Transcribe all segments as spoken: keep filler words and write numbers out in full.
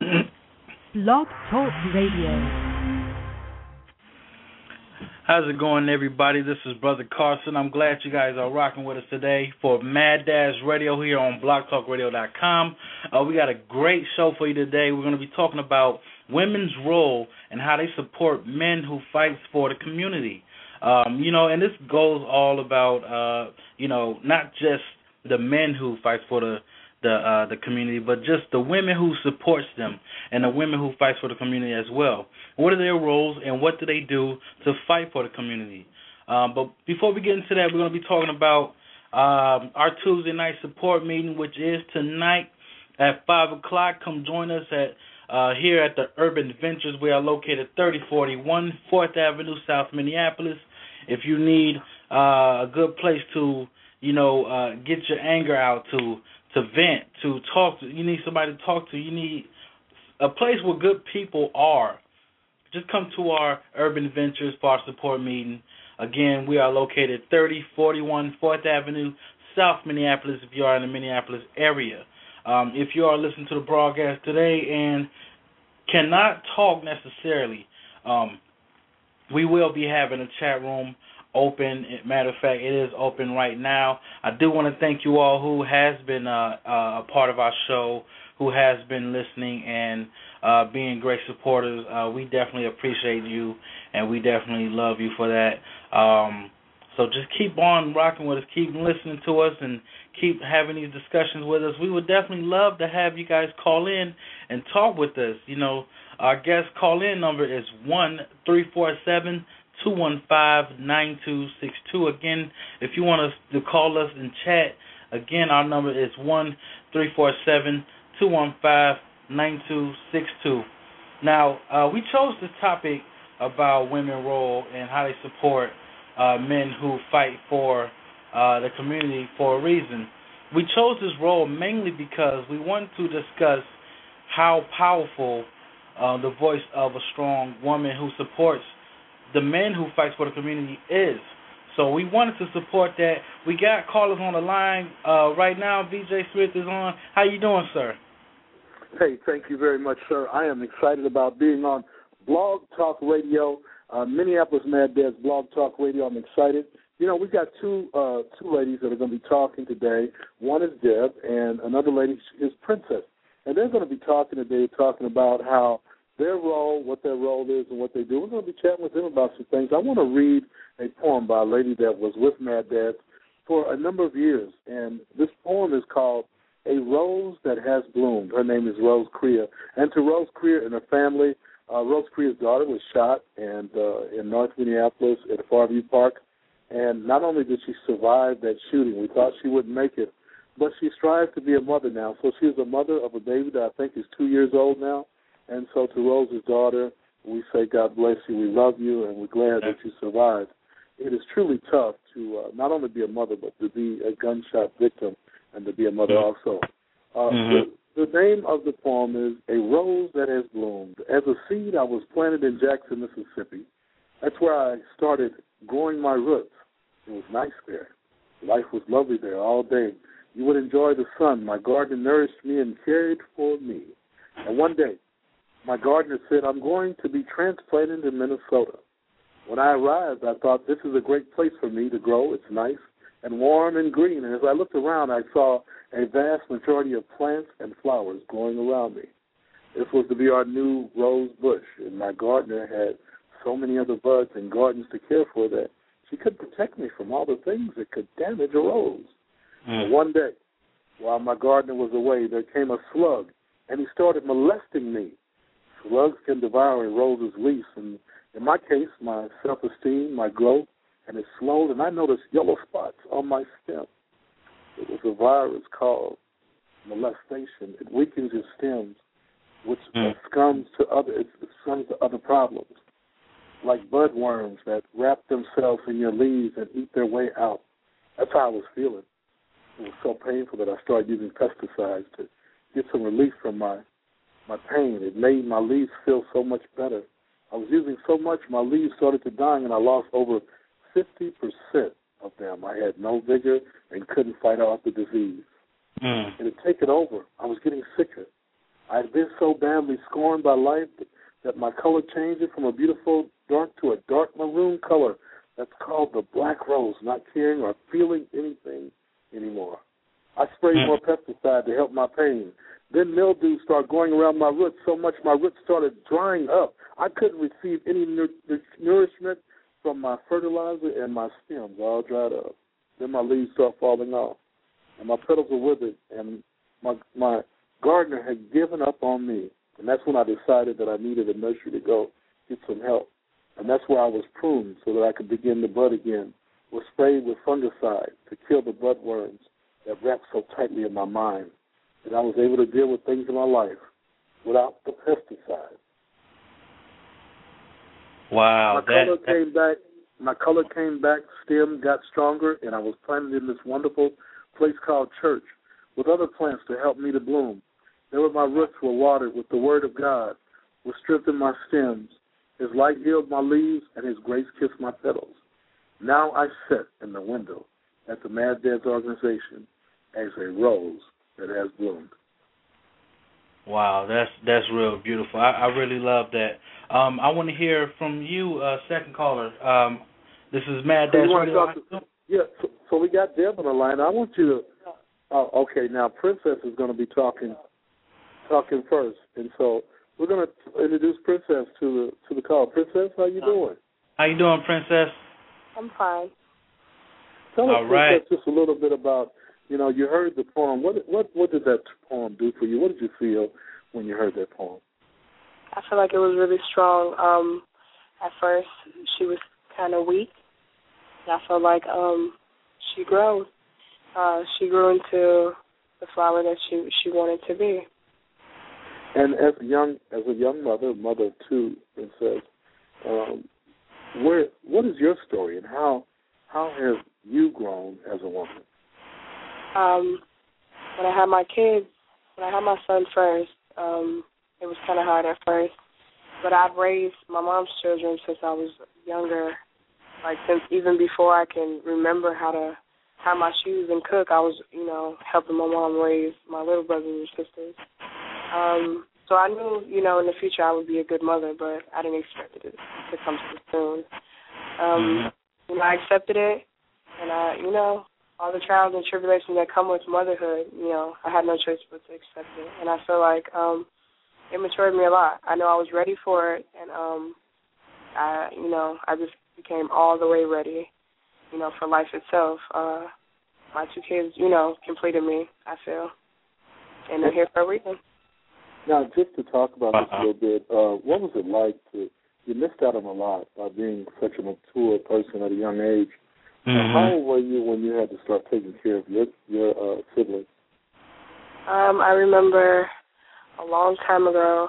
Blog Talk Radio. How's it going, everybody? This is Brother Carson. I'm glad you guys are rocking with us today for Mad Dash Radio here on blog talk radio dot com. Uh, we got a great show for you today. We're going to be talking about women's role and how they support men who fight for the community. Um, you know, and this goes all about, uh, you know, not just the men who fight for the the uh, the community, but just the women who supports them and the women who fight for the community as well. What are their roles and what do they do to fight for the community? Um, but before we get into that, we're going to be talking about um, our Tuesday night support meeting, which is tonight at five o'clock. Come join us at uh, here at the Urban Ventures. We are located thirty forty-one fourth Avenue, South Minneapolis. If you need uh, a good place to, you know, uh, get your anger out, to to vent, to talk to, you need somebody to talk to, you need a place where good people are, just come to our Urban Ventures for our support meeting. Again, we are located thirty forty-one fourth Avenue, South Minneapolis, if you are in the Minneapolis area. Um, if you are listening to the broadcast today and cannot talk necessarily, um, we will be having a chat room open. Matter of fact, it is open right now. I do want to thank you all who has been uh, uh, a part of our show, who has been listening and uh, being great supporters. Uh, we definitely appreciate you, and we definitely love you for that. Um, so just keep on rocking with us, keep listening to us, and keep having these discussions with us. We would definitely love to have you guys call in and talk with us. You know, our guest call-in number is one three four seven, two one five, nine two six two. Again, if you want us to call us and chat, again, our number is one three four seven, two one five, nine two six two. Now, uh, we chose this topic about women's role and how they support uh, men who fight for uh, the community for a reason. We chose this role mainly because we want to discuss how powerful uh, the voice of a strong woman who supports the men who fight for the community is. So we wanted to support that. We got callers on the line uh, right now. V J Smith is on. How you doing, sir? Hey, thank you very much, sir. I am excited about being on Blog Talk Radio, uh, Minneapolis Mad Dads Blog Talk Radio. I'm excited. You know, we've got two uh, two ladies that are going to be talking today. One is Deb, and another lady is Princess. And they're going to be talking today, talking about how their role, what their role is, and what they do. We're going to be chatting with them about some things. I want to read a poem by a lady that was with Mad Dads for a number of years, and this poem is called A Rose That Has Bloomed. Her name is Rose Crea. And to Rose Crea and her family, uh, Rose Crea's daughter was shot and uh, in North Minneapolis at Farview Park, and not only did she survive that shooting, we thought she wouldn't make it, but she strives to be a mother now. So she's a mother of a baby that I think is two years old now. And so to Rose's daughter, we say, God bless you, we love you, and we're glad that you survived. It is truly tough to uh, not only be a mother, but to be a gunshot victim and to be a mother also. Uh, mm-hmm. the, the name of the poem is A Rose That Has Bloomed. As a seed, I was planted in Jackson, Mississippi. That's where I started growing my roots. It was nice there. Life was lovely there all day. You would enjoy the sun. My garden nourished me and cared for me. And one day, my gardener said, I'm going to be transplanted to Minnesota. When I arrived, I thought, this is a great place for me to grow. It's nice and warm and green. And as I looked around, I saw a vast majority of plants and flowers growing around me. This was to be our new rose bush, and my gardener had so many other buds and gardens to care for that she could protect me from all the things that could damage a rose. Mm. And one day, while my gardener was away, there came a slug, and he started molesting me. Slugs can devour a rose's leaves, and in my case, my self-esteem, my growth, and it slowed, and I noticed yellow spots on my stem. It was a virus called molestation. It weakens your stems, which mm. succumbs to other it succumbs to other problems, like budworms that wrap themselves in your leaves and eat their way out. That's how I was feeling. It was so painful that I started using pesticides to get some relief from my my pain. It made my leaves feel so much better. I was using so much, my leaves started to die, and I lost over fifty percent of them. I had no vigor and couldn't fight off the disease. Mm. It had taken over. I was getting sicker. I've been so badly scorned by life that my color changed from a beautiful dark to a dark maroon color. That's called the black rose, not caring or feeling anything anymore. I sprayed more pesticide to help my pain. Then mildew started growing around my roots so much my roots started drying up. I couldn't receive any nur- nourishment from my fertilizer, and my stems all dried up. Then my leaves started falling off, and my petals were withered, and my my gardener had given up on me. And that's when I decided that I needed a nursery to go get some help. And that's where I was pruned so that I could begin to bud again, was sprayed with fungicide to kill the bud worms that wrapped so tightly in my mind. And I was able to deal with things in my life without the pesticide. Wow. My that, color that, came back. My color came back, stem got stronger, and I was planted in this wonderful place called church with other plants to help me to bloom. There were my roots were watered with the word of God, which strengthened my stems. His light healed my leaves, and his grace kissed my petals. Now I sit in the window at the Mad Dads organization as a rose that has bloomed. Wow, that's that's real beautiful. I, I really love that. Um, I want to hear from you, uh, second caller. Um, this is Mad So Dads you want to Radio. talk to, yeah, so, so we got Deb on the line. I want you to. Oh, okay, now Princess is going to be talking talking first, and so we're going to introduce Princess to the to the call. Princess, how you doing? How you doing, Princess? I'm fine. Tell us, All right. Princess, just a little bit about. You know, you heard the poem. What what what did that poem do for you? What did you feel when you heard that poem? I feel like it was really strong. Um, at first, she was kind of weak. And I felt like um, she grew. Uh, she grew into the flower that she she wanted to be. And as a young as a young mother, mother of two, Princess, um, where what is your story, and how how have you grown as a woman? Um, when I had my kids, when I had my son first, um, it was kind of hard at first. But I've raised my mom's children since I was younger. Like, since even before I can remember how to tie my shoes and cook, I was, you know, helping my mom raise my little brothers and sisters. Um, so I knew, you know, in the future I would be a good mother, but I didn't expect it to, to come so soon. Um, you know, I accepted it, and I, you know, all the trials and tribulations that come with motherhood, you know, I had no choice but to accept it. And I feel like um, it matured me a lot. I know I was ready for it, and, um, I, you know, I just became all the way ready, you know, for life itself. Uh, my two kids, you know, completed me, I feel, and they're here for a reason. Now, just to talk about this a little bit, uh, what was it like to, you missed out on a lot by being such a mature person at a young age. Mm-hmm. How old were you when you had to start taking care of your your uh, siblings? Um, I remember a long time ago,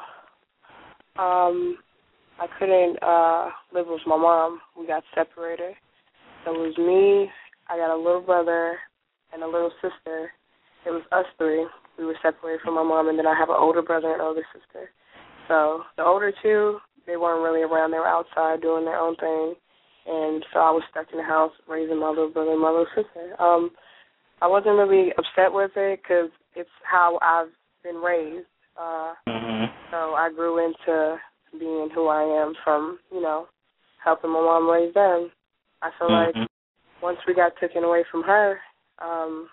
um, I couldn't uh, live with my mom. We got separated. So it was me, I got a little brother, and a little sister. It was us three. We were separated from my mom, and then I have an older brother and older sister. So the older two, they weren't really around. They were outside doing their own thing. And so I was stuck in the house raising my little brother and my little sister. Um, I wasn't really upset with it because it's how I've been raised. Uh, mm-hmm. So I grew into being who I am from, you know, helping my mom raise them. I feel mm-hmm. like once we got taken away from her, um,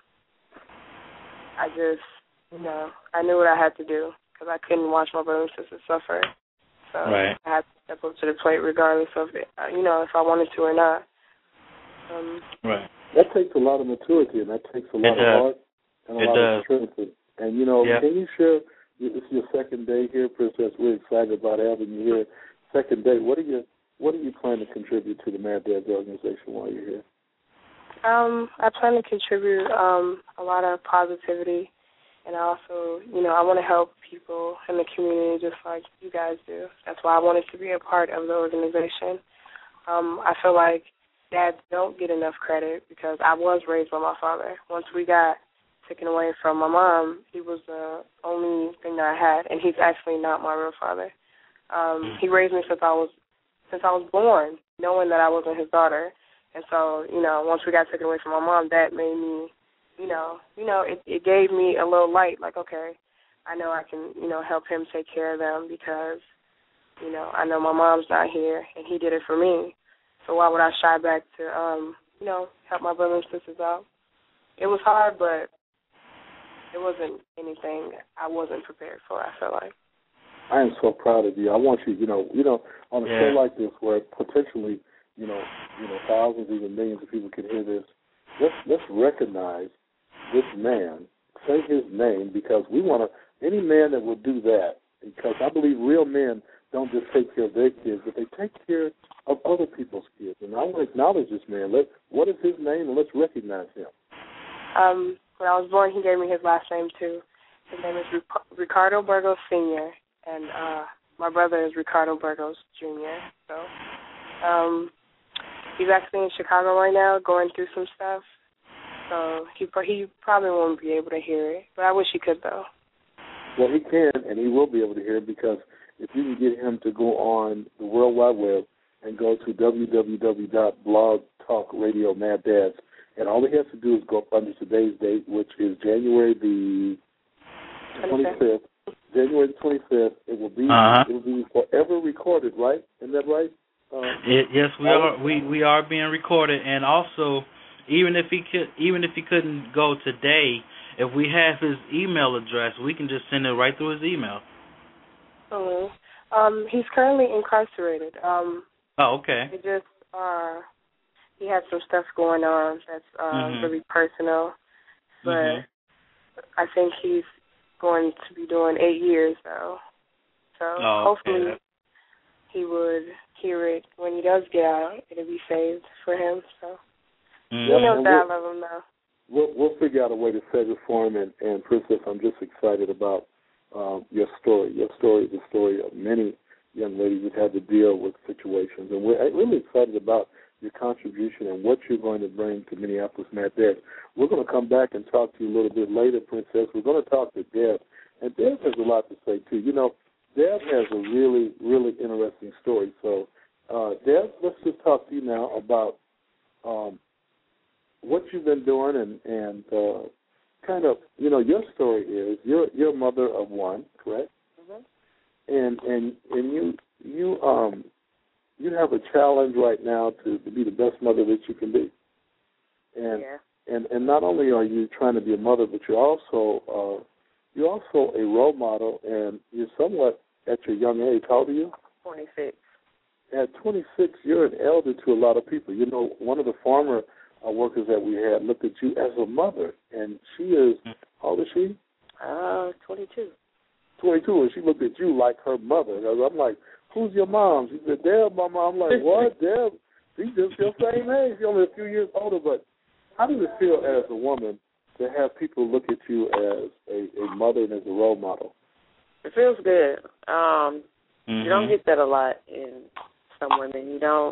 I just, you know, I knew what I had to do because I couldn't watch my brother and sister suffer. So right. I had to step up to the plate regardless of it, you know, if I wanted to or not. Um, right. That takes a lot of maturity, and that takes a lot it of does. heart and a it lot does. of strength. And, you know, yep. can you share, this is your second day here, Princess. We're excited about having you here. Second day, what are you, what are you planning to contribute to the Mad Dads organization while you're here? Um, I plan to contribute um, a lot of positivity. And I also, you know, I want to help people in the community just like you guys do. That's why I wanted to be a part of the organization. Um, I feel like dads don't get enough credit because I was raised by my father. Once we got taken away from my mom, he was the only thing that I had, and he's actually not my real father. Um, he raised me since I was since I was born, knowing that I wasn't his daughter. And so, you know, once we got taken away from my mom, that made me, you know, you know, it, it gave me a little light, like, okay, I know I can, you know, help him take care of them because, you know, I know my mom's not here, and he did it for me. So why would I shy back to, um, you know, help my brothers and sisters out? It was hard, but it wasn't anything I wasn't prepared for, I felt like. I am so proud of you. I want you, you know, you know, on a Yeah. show like this where potentially, you know, you know, thousands, even millions of people can hear this, let's let's recognize this man, say his name, because we want to, any man that will do that, because I believe real men don't just take care of their kids, but they take care of other people's kids. And I want to acknowledge this man. Let, what is his name, and let's recognize him. Um, when I was born, he gave me his last name, too. His name is Ricardo Burgos Senior, and uh, my brother is Ricardo Burgos Junior So um, he's actually in Chicago right now going through some stuff. So he he probably won't be able to hear it, but I wish he could, though. Well, he can, and he will be able to hear it, because if you can get him to go on the World Wide Web and go to w w w dot blog talk radio mad dads, and all he has to do is go up under today's date, which is January the twenty-fifth. January the twenty-fifth. It will be uh-huh. it will be forever recorded, right? Isn't that right? Uh, it, yes, we are. We we are being recorded, and also, even if he could, even if he couldn't go today, if we have his email address, we can just send it right through his email. Oh, um, he's currently incarcerated. Um, oh, okay. He just uh, he had some stuff going on that's uh, mm-hmm. really personal, but mm-hmm. I think he's going to be doing eight years though. So oh, hopefully okay. he would hear it when he does get out. It'll be saved for him. So mm-hmm. he knows that we'll, I love him now. We'll, we'll figure out a way to save it for him. And, and Princess, I'm just excited about um, your story. Your story is the story of many young ladies that had to deal with situations. And we're really excited about your contribution and what you're going to bring to Minneapolis Mad Dads. We're going to come back and talk to you a little bit later, Princess. We're going to talk to Deb. And Deb has a lot to say, too. You know, Deb has a really, really interesting story. So, uh, Deb, let's just talk to you now about um, what you've been doing and, and uh, kind of, you know, your story is you're, you're a mother of one, correct? Mm-hmm. And and and you you um you have a challenge right now to, to be the best mother that you can be. And yeah. and and not only are you trying to be a mother, but you're also uh, you're also a role model, and you're somewhat at your young age. How old are you? twenty-six. At twenty-six, you're an elder to a lot of people. You know, one of the farmer uh, workers that we had looked at you as a mother, and she is, how old is she? Uh, twenty-two. twenty-two, and she looked at you like her mother. I'm like, who's your mom? She said, Deb, my mom. I'm like, what? Deb? She's just your same age. She's only a few years older. But how does it feel as a woman to have people look at you as a, a mother and as a role model? It feels good. Um, mm-hmm. You don't get that a lot in some women. You don't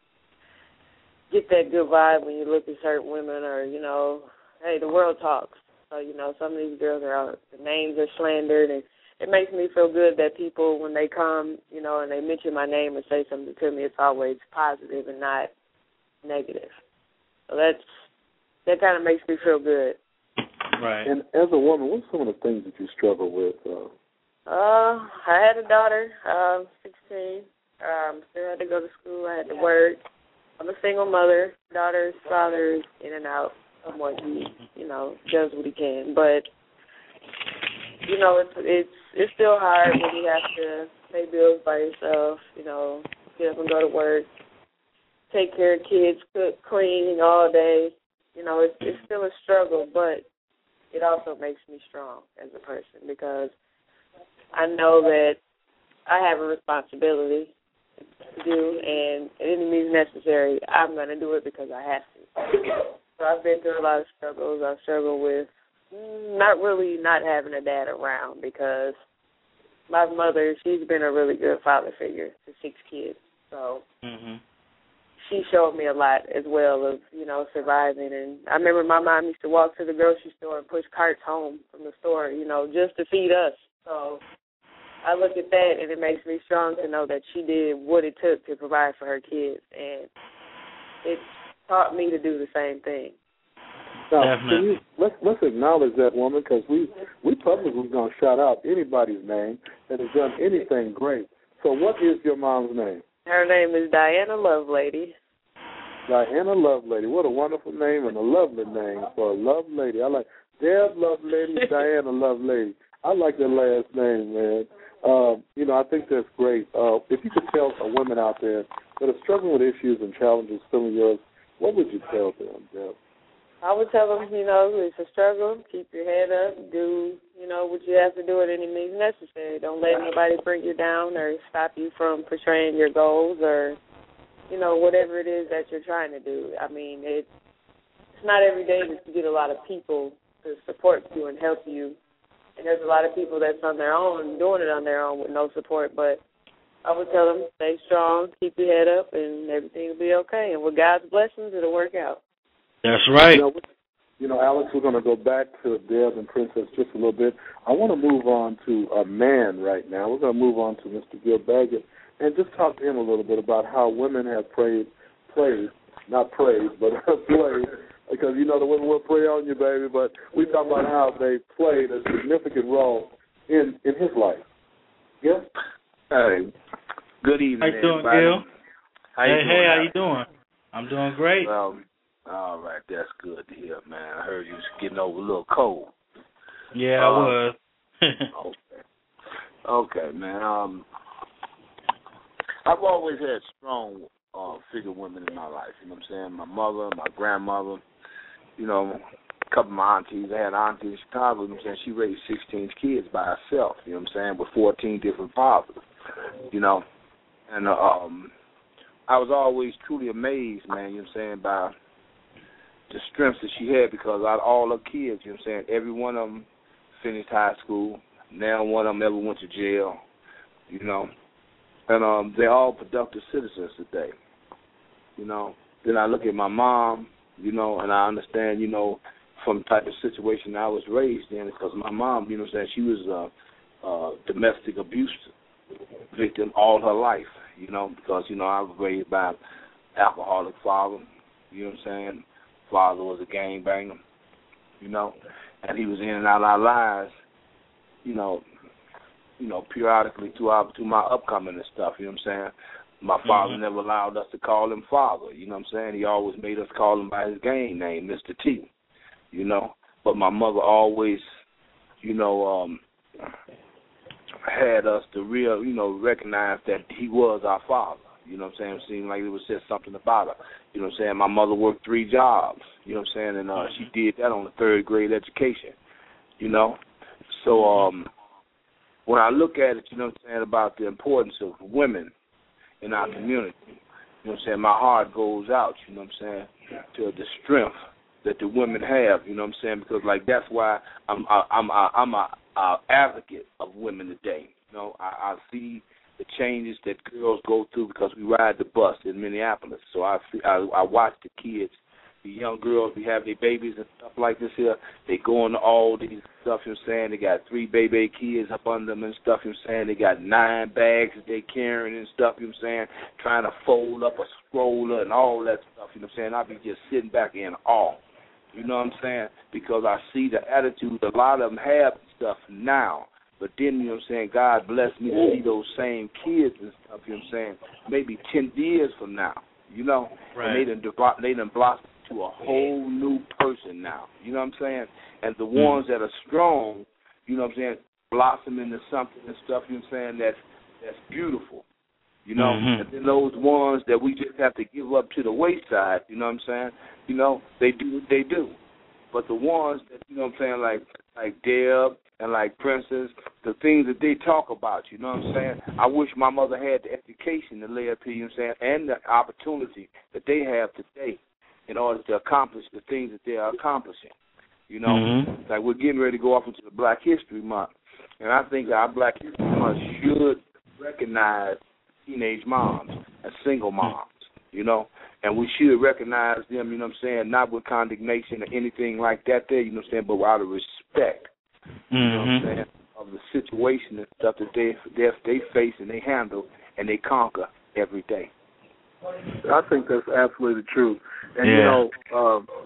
get that good vibe when you look at certain women, or, you know, hey, the world talks. So, you know, some of these girls are out, the names are slandered, and it makes me feel good that people, when they come, you know, and they mention my name and say something to me, it's always positive and not negative. So that's that kind of makes me feel good. Right. And as a woman, what's some of the things that you struggle with? Uh, uh I had a daughter, um, sixteen. Um, still had to go to school. I had to work. I'm a single mother. Daughter's father is in and out somewhat. He, you know, does what he can, but you know, it's it's it's still hard when you have to pay bills by yourself, you know, get up and go to work, take care of kids, cook, clean all day. You know, it's it's still a struggle, but it also makes me strong as a person, because I know that I have a responsibility to do, and at any means necessary, I'm going to do it because I have to. So I've been through a lot of struggles. I've struggled with not really not having a dad around, because my mother, she's been a really good father figure to six kids. So mm-hmm. she showed me a lot as well of, you know, surviving. And I remember my mom used to walk to the grocery store and push carts home from the store, you know, just to feed us. So I look at that, and it makes me strong to know that she did what it took to provide for her kids. And it taught me to do the same thing. Now, Definitely. can you, let's, let's acknowledge that woman, because we, we publicly going to shout out anybody's name that has done anything great. So what is your mom's name? Her name is Diana Lovelady. Diana Lovelady. What a wonderful name and a lovely name for a love lady. I like Deb Lovelady, Diana Lovelady. I like that last name, man. Uh, you know, I think that's great. Uh, if you could tell a women out there that are struggling with issues and challenges similar to yours, what would you tell them, Deb? I would tell them, you know, it's a struggle. Keep your head up. Do, you know, what you have to do at any means necessary. Don't let anybody bring you down or stop you from portraying your goals or, you know, whatever it is that you're trying to do. I mean, it, it's not every day that you get a lot of people to support you and help you. And there's a lot of people that's on their own, doing it on their own with no support. But I would tell them, stay strong, keep your head up, and everything will be okay. And with God's blessings, it'll work out. That's right. You know, you know, Alex, we're going to go back to Deb and Princess just a little bit. I want to move on to a man right now. We're going to move on to Mister Gil Baggett and just talk to him a little bit about how women have prayed, played, not prayed, but played, because, you know, the women will pray on you, baby, but we talk about how they played a significant role in, in his life. Yeah? Hey, good evening, How you doing, everybody. Gil? How you hey, doing, hey, how Alex? you doing? I'm doing great. Well, all right, that's good to hear, man. I heard you was getting over a little cold. Yeah, uh, I was. okay. Okay, man. Um, I've always had strong uh, figure women in my life. You know what I'm saying? My mother, my grandmother, you know, a couple of my aunties. I had an auntie in Chicago, you know what I'm saying? She raised sixteen kids by herself, you know what I'm saying, with fourteen different fathers, you know. And uh, um, I was always truly amazed, man, you know what I'm saying, by the strength that she had, because out of all her kids, you know what I'm saying, every one of them finished high school. Now one of them ever went to jail, you know. And um, they're all productive citizens today, you know. Then I look at my mom, you know, and I understand, you know, from the type of situation I was raised in, because my mom, you know what I'm saying, she was a, a domestic abuse victim all her life, you know, because, you know, I was raised by an alcoholic father, you know what I'm saying. Father was a gangbanger, you know, and he was in and out of our lives, you know, you know, periodically through, our, through my upcoming and stuff, you know what I'm saying. My father mm-hmm. never allowed us to call him father, you know what I'm saying. He always made us call him by his gang name, Mister T, you know. But my mother always, you know, um, had us to real, you know, recognize that he was our father. You know what I'm saying? It seemed like it was just something about her. You know what I'm saying? My mother worked three jobs, you know what I'm saying? And uh, she did that on the third grade education, you know? So um, when I look at it, you know what I'm saying, about the importance of women in our community, you know what I'm saying, my heart goes out, you know what I'm saying, to the strength that the women have, you know what I'm saying, because, like, that's why I'm I, I'm I, I'm a, a advocate of women today. You know, I, I see the changes that girls go through because we ride the bus in Minneapolis. So I, I, I watch the kids, the young girls, we have their babies and stuff like this here. They go into all these stuff, you know what I'm saying. They got three baby kids up under them and stuff, you know what I'm saying. They got nine bags that they carrying and stuff, you know what I'm saying, trying to fold up a stroller and all that stuff, you know what I'm saying. I be just sitting back in awe, you know what I'm saying, because I see the attitude a lot of them have and stuff now. But then, you know what I'm saying, God blessed me to see those same kids and stuff, you know what I'm saying, maybe ten years from now, you know, right. and they done, they done blossomed to a whole new person now, you know what I'm saying? And the mm-hmm. ones that are strong, you know what I'm saying, blossom into something and stuff, you know what I'm saying, that's, that's beautiful, you know? Mm-hmm. And then those ones that we just have to give up to the wayside, you know what I'm saying, you know, they do what they do. But the ones that, you know what I'm saying, like, like Deb, and like Princess, the things that they talk about, you know what I'm saying? I wish my mother had the education to lay up here, you know what I'm saying, and the opportunity that they have today in order to accomplish the things that they are accomplishing. You know, mm-hmm. like we're getting ready to go off into the Black History Month, and I think our Black History Month should recognize teenage moms and single moms, you know, and we should recognize them, you know what I'm saying, not with condemnation or anything like that there, you know what I'm saying, but out of respect. You know what I'm saying, of the situation and stuff that they they they face and they handle and they conquer every day. I think that's absolutely true. And, yeah. you know, um,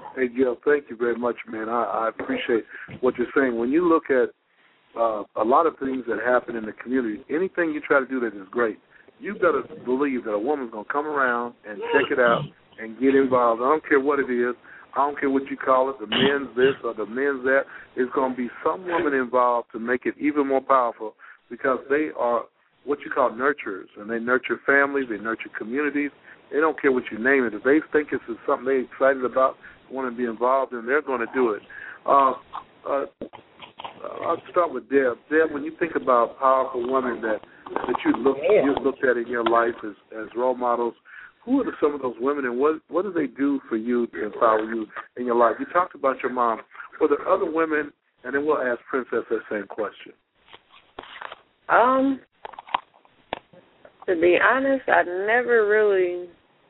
Hey, Gil, thank you very much, man. I, I appreciate what you're saying. When you look at uh, a lot of things that happen in the community, anything you try to do that is great, you've got to believe that a woman's going to come around and check it out and get involved. I don't care what it is. I don't care what you call it, the men's this or the men's that. There's going to be some woman involved to make it even more powerful because they are what you call nurturers, and they nurture families, they nurture communities. They don't care what you name it. If they think this is something they're excited about, want to be involved in, they're going to do it. Uh, uh, I'll start with Deb. Deb, when you think about powerful women that, that you look, yeah. you've looked at in your life as, as role models, who are the, some of those women, and what what do they do for you to empower you in your life? You talked about your mom. Were there other women, and then we'll ask Princess that same question. Um, to be honest, I've never really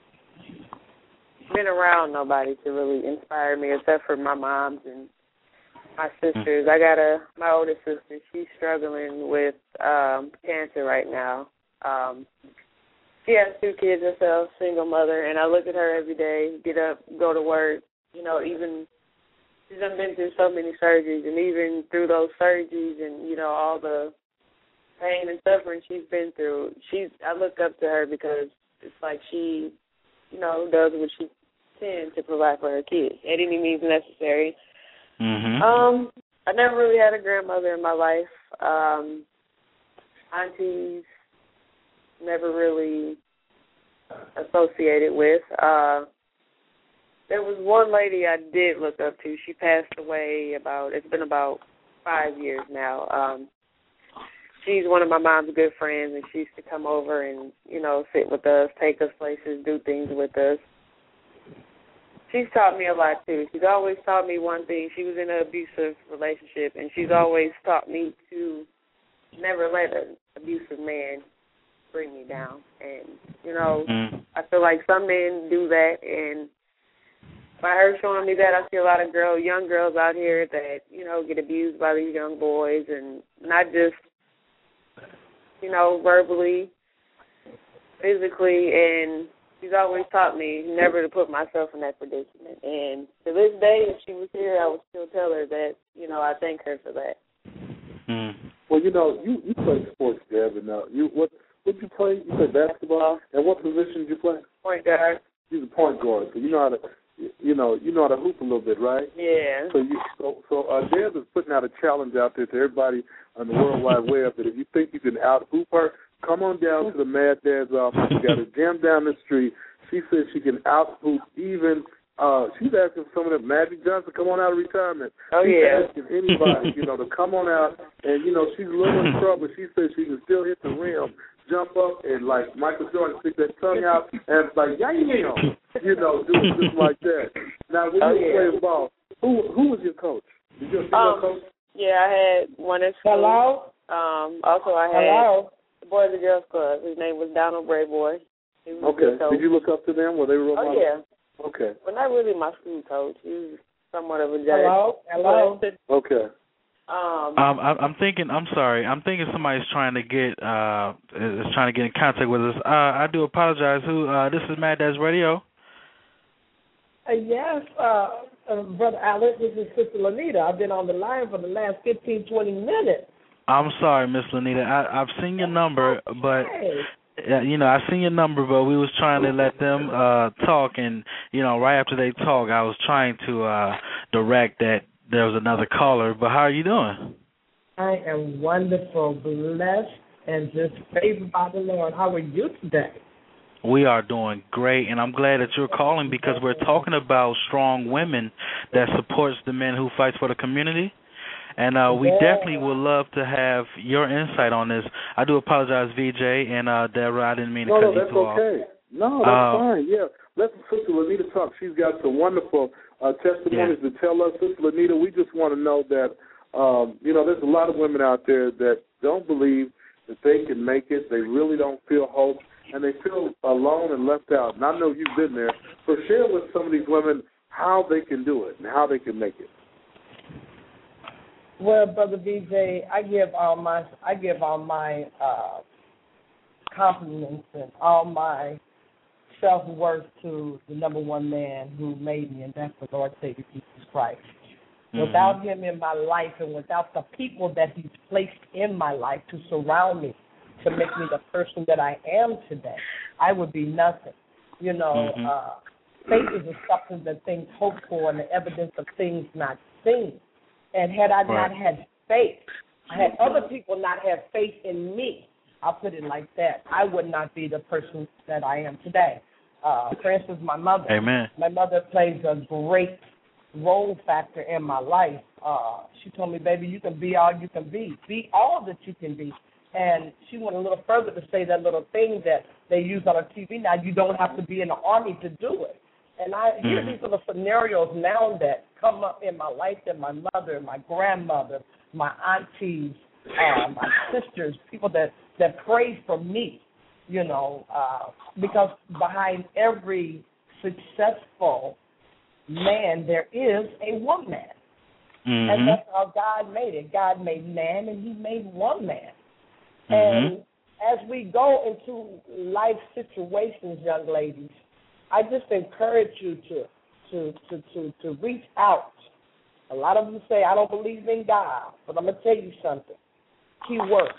been around nobody to really inspire me except for my moms and my sisters. I got a my older sister. She's struggling with um, cancer right now. Um, she has two kids herself, single mother, and I look at her every day, get up, go to work. You know, even she's done been through so many surgeries, and even through those surgeries and you know all the pain and suffering she's been through, she's I look up to her because it's like she, you know, does what she can to provide for her kids at any means necessary. Mm-hmm. Um, I never really had a grandmother in my life. Um, aunties, never really associated with. Uh, there was one lady I did look up to. She passed away about, it's been about five years now. Um, she's one of my mom's good friends, and she used to come over and, you know, sit with us, take us places, do things with us. She's taught me a lot, too. She's always taught me one thing. She was in an abusive relationship, and she's always taught me to never let an abusive man bring me down. And, you know, mm. I feel like some men do that, and by her showing me that, I see a lot of girl, young girls out here that, you know, get abused by these young boys, and not just, you know, verbally, physically, and she's always taught me never to put myself in that predicament. And to this day, if she was here, I would still tell her that, you know, I thank her for that. Mm. Well, you know, you, you play sports, Deb, and uh, you what what did you play? You played basketball. And what position did you play? Point guard. You're a point guard, so you know how to, you know, you know how to hoop a little bit, right? Yeah. So you, so, so uh, Deb is putting out a challenge out there to everybody on the World Wide Web that if you think you can out hoop her, come on down to the Mad Dad's office. We got a gym down the street. She says she can out hoop even. Uh, she's asking some of the Magic Johnson to come on out of retirement. Oh she's yeah. asking anybody, you know, to come on out, and you know she's a little in trouble. She says she can still hit the rim, jump up, and like Michael Jordan, stick that tongue out, and like yeah, you know, do it just like that. Now when oh, you yeah. were playing ball, who who was your coach? Did you have a um, coach? Yeah, I had one at school. Hello. Um, also I had Hello. the Boys and Girls Club. His name was Donald Brayboy. He was okay. Did you look up to them? Were they real? Oh yeah. Okay. Well, not really my school coach. He was somewhat of a judge. Hello? Hello? Okay. Um, um, I, I'm thinking. I'm sorry. I'm thinking somebody's trying to get uh is trying to get in contact with us. Uh, I do apologize. Who? Uh, this is Mad Dad's Radio. Uh, yes, uh, uh, Brother Alex. This is Sister Lanita. I've been on the line for the last fifteen, twenty minutes. I'm sorry, Miss Lanita. I, I've seen your number, but. Hey. Yeah, you know, I seen your number, but we was trying to let them uh, talk, and you know, right after they talk, I was trying to uh, direct that there was another caller. But how are you doing? I am wonderful, blessed, and just favored by the Lord. How are you today? We are doing great, and I'm glad that you're calling because we're talking about strong women that supports the men who fights for the community. And uh, we yeah. definitely would love to have your insight on this. I do apologize, V J and uh, Deborah. I didn't mean to no, cut no, you that's too off. okay. No, that's uh, fine. Yeah, let Sister Lanita talk. She's got some wonderful uh, testimonies yeah. to tell us. Sister Lanita, we just want to know that, um, you know, there's a lot of women out there that don't believe that they can make it. They really don't feel hope, and they feel alone and left out. And I know you've been there. So share with some of these women how they can do it and how they can make it. Well, Brother V J, I give all my I give all my uh, compliments and all my self-worth to the number one man who made me, and that's the Lord Savior Jesus Christ. Mm-hmm. Without him in my life and without the people that he's placed in my life to surround me, to make me the person that I am today, I would be nothing. You know, mm-hmm. uh, faith is a substance that things hoped for and the evidence of things not seen. And had I right. not had faith, had other people not had faith in me, I'll put it like that, I would not be the person that I am today. Uh, for instance, my mother. Amen. My mother plays a great role factor in my life. Uh, she told me, baby, you can be all you can be. Be all that you can be. And she went a little further to say that little thing that they use on T V now, you don't have to be in the Army to do it. And I mm-hmm. hear these little scenarios now that come up in my life that my mother, my grandmother, my aunties, uh, my sisters, people that, that pray for me, you know, uh, because behind every successful man, there is a woman. Mm-hmm. And that's how God made it. God made man, and he made one man. Mm-hmm. And as we go into life situations, young ladies, I just encourage you to to, to, to, to reach out. A lot of you say, I don't believe in God, but I'm going to tell you something. He works.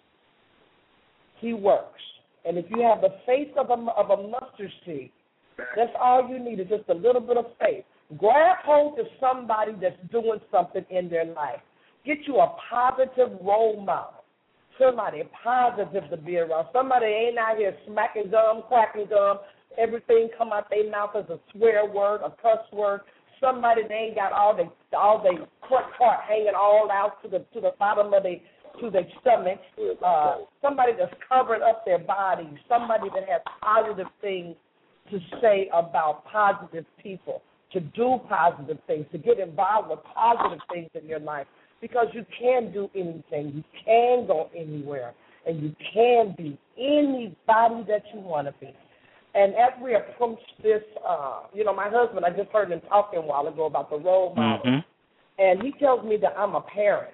He works. And if you have the faith of a, of a mustard seed, that's all you need is just a little bit of faith. Grab hold of somebody that's doing something in their life. Get you a positive role model. Somebody positive to be around. Somebody ain't out here smacking gum, cracking gum. Everything come out their mouth as a swear word, a cuss word. Somebody that ain't got all the all they front part hanging all out to the to the bottom of their to their stomach. Uh, somebody that's covering up their body. Somebody that has positive things to say about positive people, to do positive things, to get involved with positive things in your life. Because you can do anything. You can go anywhere. And you can be anybody that you want to be. And as we approach this, uh, you know, my husband, I just heard him talking a while ago about the role model. Mm-hmm. And he tells me that I'm a parent.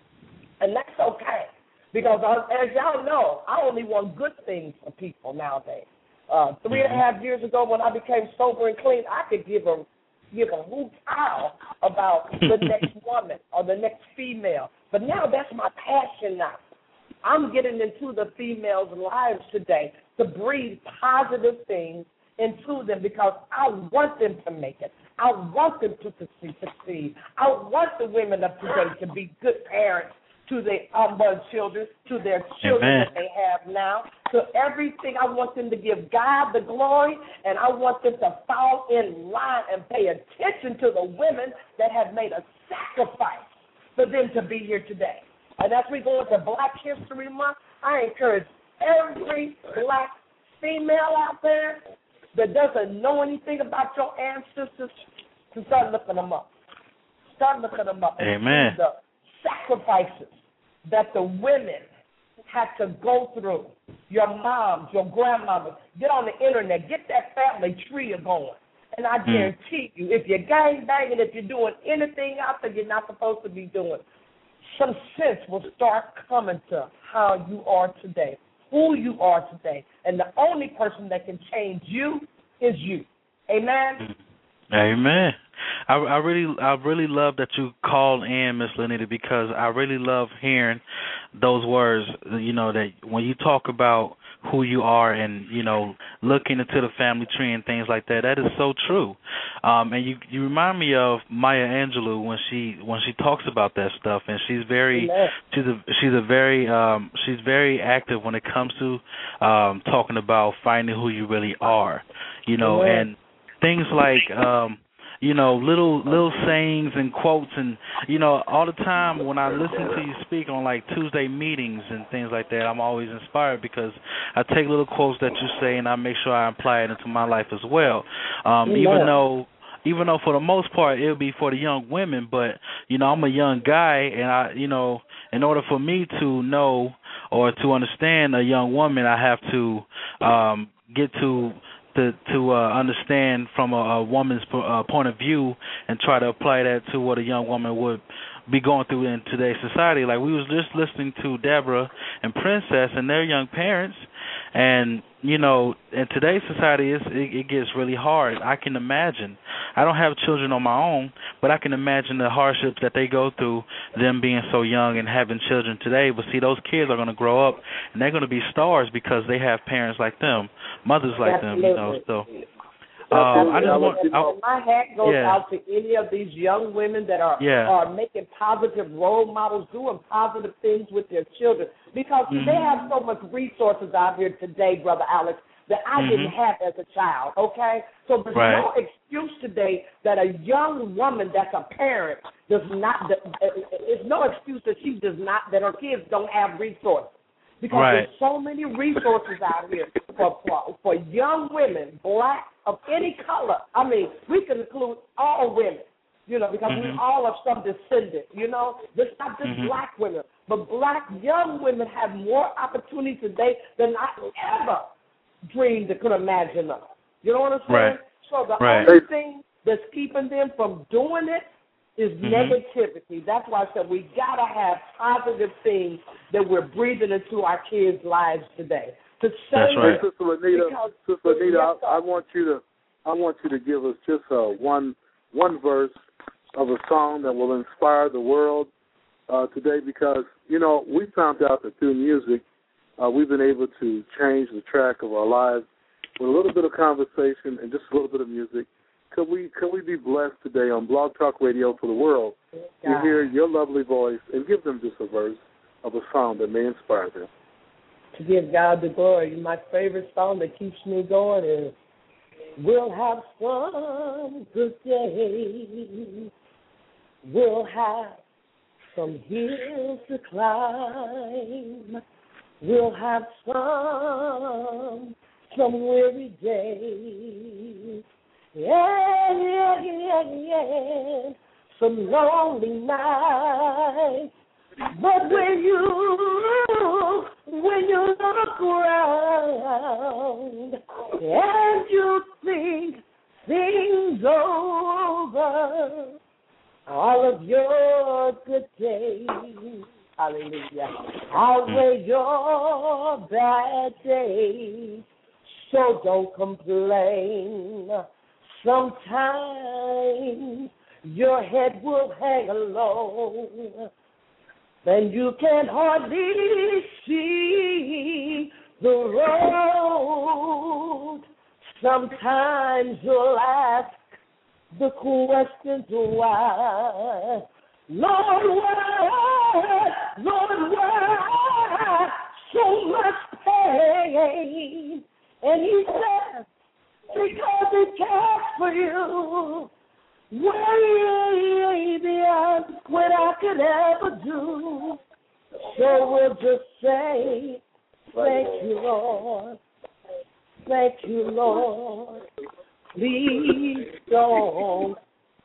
And that's okay. Because as y'all know, I only want good things for people nowadays. Uh, three mm-hmm. and a half years ago when I became sober and clean, I could give a give a hoot owl about the next woman or the next female. But now that's my passion now. I'm getting into the females' lives today to breathe positive things into them because I want them to make it. I want them to succeed. I want the women of today to be good parents to their unborn children, to their children Amen. That they have now, to everything. I want them to give God the glory, and I want them to fall in line and pay attention to the women that have made a sacrifice for them to be here today. And as we go into Black History Month, I encourage every black female out there that doesn't know anything about your ancestors to start looking them up. Start looking them up. Amen. And see the sacrifices that the women had to go through. Your moms, your grandmothers. Get on the internet. Get that family tree going. And I guarantee mm. you, if you're gang banging, if you're doing anything out there you're not supposed to be doing, some sense will start coming to how you are today, who you are today. And the only person that can change you is you. Amen? Amen. I, I really I really love that you called in, Miss Lanita, because I really love hearing those words, you know, that when you talk about who you are and, you know, looking into the family tree and things like that, that is so true. Um, and you you remind me of Maya Angelou when she when she talks about that stuff, and she's very Amen. she's a she's a very um, she's very active when it comes to um, talking about finding who you really are, you know, Amen. And things like um, you know, little little sayings and quotes, and, you know, all the time when I listen to you speak on, like, Tuesday meetings and things like that, I'm always inspired because I take little quotes that you say and I make sure I apply it into my life as well. Um, even though even though for the most part it'll be for the young women, but, you know, I'm a young guy, and, I, you know, in order for me to know or to understand a young woman, I have to um, get to to to uh, understand from a, a woman's uh, point of view and try to apply that to what a young woman would be going through in today's society. Like, we was just listening to Deborah and Princess and their young parents, And, you know, in today's society, it's, it, it gets really hard. I can imagine. I don't have children on my own, but I can imagine the hardships that they go through, them being so young and having children today. But, see, those kids are going to grow up, and they're going to be stars because they have parents like them, mothers like Absolutely. them, you know. So um, I just want and my hat goes yeah. out to any of these young women that are yeah. are making positive role models, doing positive things with their children. Because mm-hmm. they have so much resources out here today, Brother Alex, that I mm-hmm. didn't have as a child, okay? So there's right. no excuse today that a young woman that's a parent does not, it's no excuse that she does not, that her kids don't have resources. Because right. there's so many resources out here for, for for young women, black, of any color. I mean, we can include all women, you know, because mm-hmm. we all are some descendant, you know. It's not just mm-hmm. black women, but black young women have more opportunity today than I ever dreamed or could imagine of. You know what I'm saying? Right. So the right. only thing that's keeping them from doing it is mm-hmm. negativity. That's why I said we got to have positive things that we're breathing into our kids' lives today. To say That's right. Hey, Sister Lanita, Sister Lanita, I, I want you to, I want you to give us just uh, one, one verse of a song that will inspire the world uh, today, because you know we found out that through music, uh, we've been able to change the track of our lives with a little bit of conversation and just a little bit of music. Could we, could we be blessed today on Blog Talk Radio for the world to hear your lovely voice and give them just a verse of a song that may inspire them? To give God the glory. My favorite song that keeps me going is "We'll have some good days. We'll have some hills to climb. We'll have some, some weary days. Yeah, yeah, yeah, yeah. Some lonely nights. But when you, when you look around and you think things over, all of your good days, hallelujah, outweigh your bad days. So don't complain. Sometimes your head will hang low, then you can hardly see the road. Sometimes you'll ask the questions why. Lord, why? Lord, why so much pain? And he says, because he cares for you. Way beyond what I could ever do. So we'll just say, thank you, Lord. Thank you, Lord. Please don't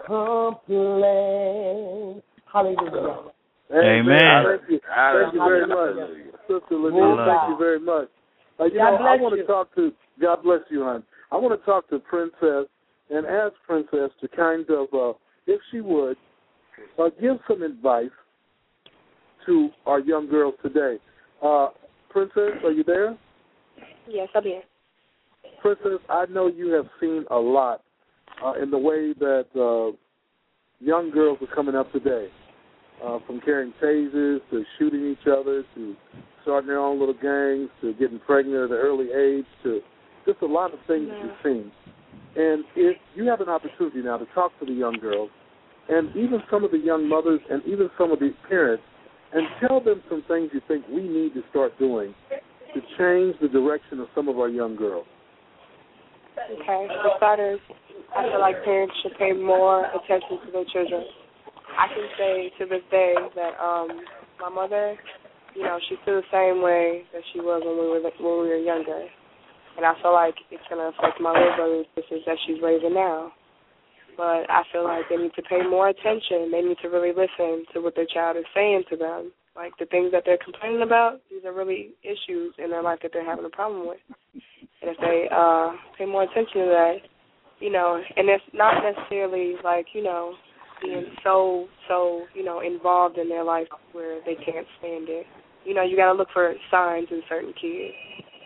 complain. Hallelujah. Amen. Thank you, thank you very much, Sister Lanita. Thank you very much. Uh, you know, I want to talk to. God bless you, hon. I want to talk to Princess and ask Princess to kind of, uh, if she would, uh, give some advice to our young girls today. Uh, Princess, are you there? Yes, I'm here. Princess, I know you have seen a lot uh, in the way that uh, young girls are coming up today, uh, from carrying tasers to shooting each other to starting their own little gangs to getting pregnant at an early age to just a lot of things that you've seen. And if you have an opportunity now to talk to the young girls and even some of the young mothers and even some of the parents and tell them some things you think we need to start doing to change the direction of some of our young girls. Okay, for starters, I feel like parents should pay more attention to their children. I can say to this day that um, my mother, you know, she's still the same way that she was when we were when we were younger. And I feel like it's going to affect my little brother and sisters that she's raising now. But I feel like they need to pay more attention. They need to really listen to what their child is saying to them. Like the things that they're complaining about, these are really issues in their life that they're having a problem with. And if they uh, pay more attention to that, you know, and it's not necessarily like, you know, being so, so, you know, involved in their life where they can't stand it. You know, you got to look for signs in certain kids.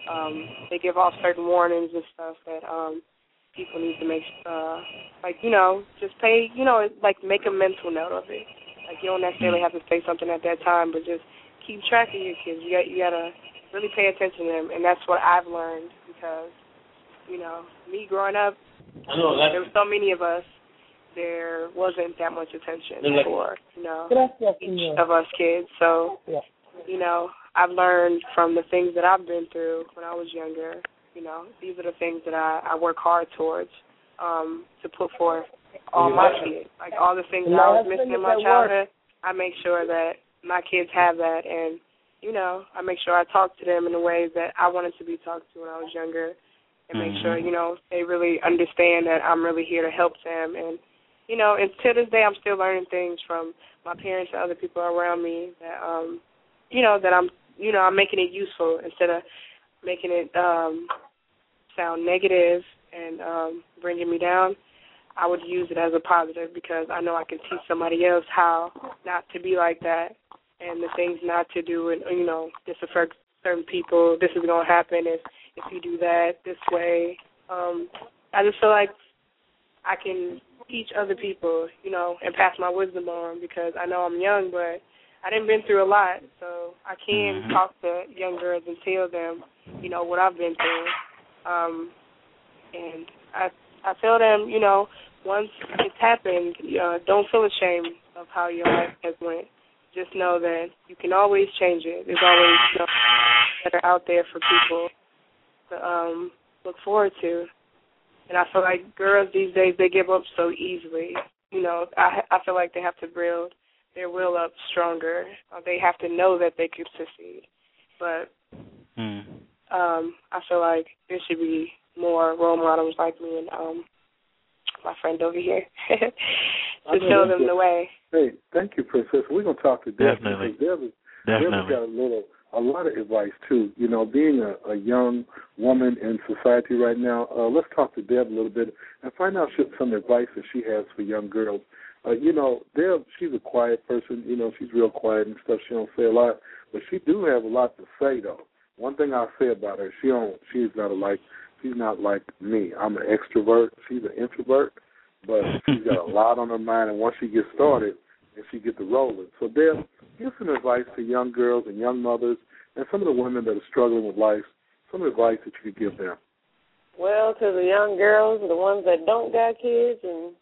um, they give off certain warnings and stuff that um, people need to make, uh, like, you know, just pay, you know, like make a mental note of it. Like, you don't necessarily have to say something at that time, but just keep track of your kids. You got, you got to really pay attention to them, and that's what I've learned because, you know, me growing up, I know, that's, there were so many of us, there wasn't that much attention like, for, you know, Gracias, each señor. of us kids. So, Yeah. you know, I've learned from the things that I've been through when I was younger. You know, these are the things that I, I work hard towards um, to put forth all my kids. Like all the things that I was missing in my childhood, I make sure that my kids have that. And, you know, I make sure I talk to them in the ways that I wanted to be talked to when I was younger and make mm-hmm. sure, you know, they really understand that I'm really here to help them. And, you know, and to this day I'm still learning things from my parents and other people around me that, um, you know, that I'm, you know, I'm making it useful instead of making it um, sound negative and um, bringing me down. I would use it as a positive because I know I can teach somebody else how not to be like that and the things not to do. And, you know, this affects certain people. This is going to happen if, if you do that this way. Um, I just feel like I can teach other people, you know, and pass my wisdom on because I know I'm young, but I didn't been through a lot, so I can mm-hmm. talk to young girls and tell them, you know, what I've been through. Um, and I I tell them, you know, once it's happened, uh, don't feel ashamed of how your life has went. Just know that you can always change it. There's always, you know, that are out there for people to um, look forward to. And I feel like girls these days, they give up so easily. You know, I I feel like they have to build their will up stronger. Uh, they have to know that they could succeed. But mm. um, I feel like there should be more role models like me and um, my friend over here to show them the way. Hey, thank you, Princess. We're going to talk to Deb. Definitely. Deb, Definitely. Deb's got a little, a lot of advice, too. You know, being a, a young woman in society right now, uh, let's talk to Deb a little bit and find out some advice that she has for young girls. Uh, you know, Deb, she's a quiet person. You know, she's real quiet and stuff. She don't say a lot, but she do have a lot to say, though. One thing I'll say about her, she don't, she's not a like, she's not like me. I'm an extrovert. She's an introvert, but she's got a lot on her mind, and once she gets started, and she gets to rolling. So, Deb, give some advice to young girls and young mothers and some of the women that are struggling with life, some advice that you could give them. Well, to the young girls, the ones that don't got kids, and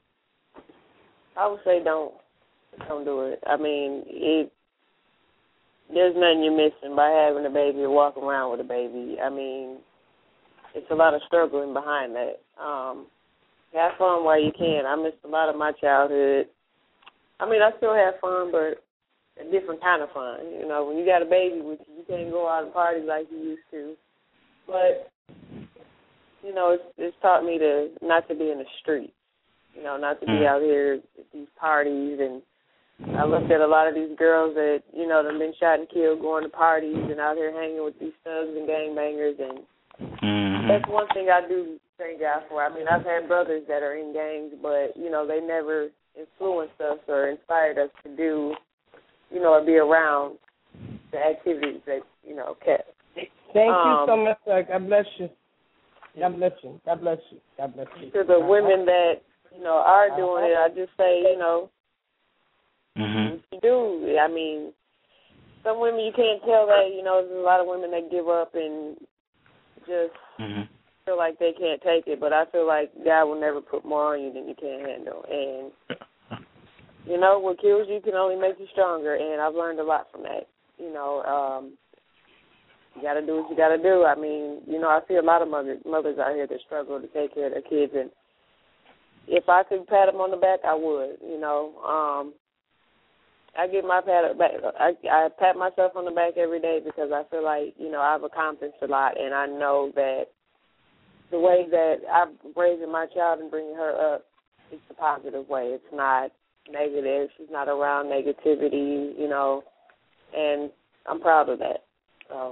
I would say don't. Don't do it. I mean, it. There's nothing you're missing by having a baby or walking around with a baby. I mean, it's a lot of struggling behind that. Um, have fun while you can. I missed a lot of my childhood. I mean, I still have fun, but a different kind of fun. You know, when you got a baby with you, you can't go out and party like you used to. But, you know, it's, it's taught me to not to be in the street. You know, not to be out here at these parties. And I looked at a lot of these girls that, you know, that have been shot and killed going to parties and out here hanging with these thugs and gangbangers. And mm-hmm. that's one thing I do thank God for. I mean, I've had brothers that are in gangs, but, you know, they never influenced us or inspired us to do, you know, or be around the activities that, you know, kept. Thank um, you so much, sir. God bless you. God bless you. God bless you. God bless you. To the women that, you know, are doing it, I just say, you know, mm-hmm. what you do. I mean, some women you can't tell that, you know, there's a lot of women that give up and just mm-hmm. feel like they can't take it, but I feel like God will never put more on you than you can handle. And, you know, what kills you can only make you stronger, and I've learned a lot from that. You know, um, you got to do what you got to do. I mean, you know, I see a lot of mothers, mothers out here that struggle to take care of their kids, and if I could pat them on the back, I would. You know, um, I give my pat back. I, I pat myself on the back every day because I feel like, you know, I've accomplished a lot, and I know that the way that I'm raising my child and bringing her up is the positive way. It's not negative. She's not around negativity, you know, and I'm proud of that. So.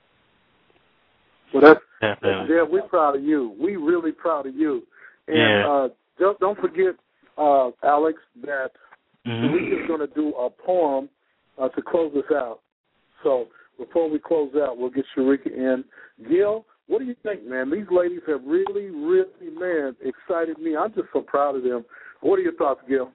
Well, that's, Definitely. yeah, we're proud of you. We really proud of you. And yeah. uh, don't, don't forget, uh, Alex, that mm-hmm. we're just going to do a poem uh, to close this out. So before we close out, we'll get Sharika in. Gil, what do you think, man? These ladies have really, really, man, excited me. I'm just so proud of them. What are your thoughts, Gil?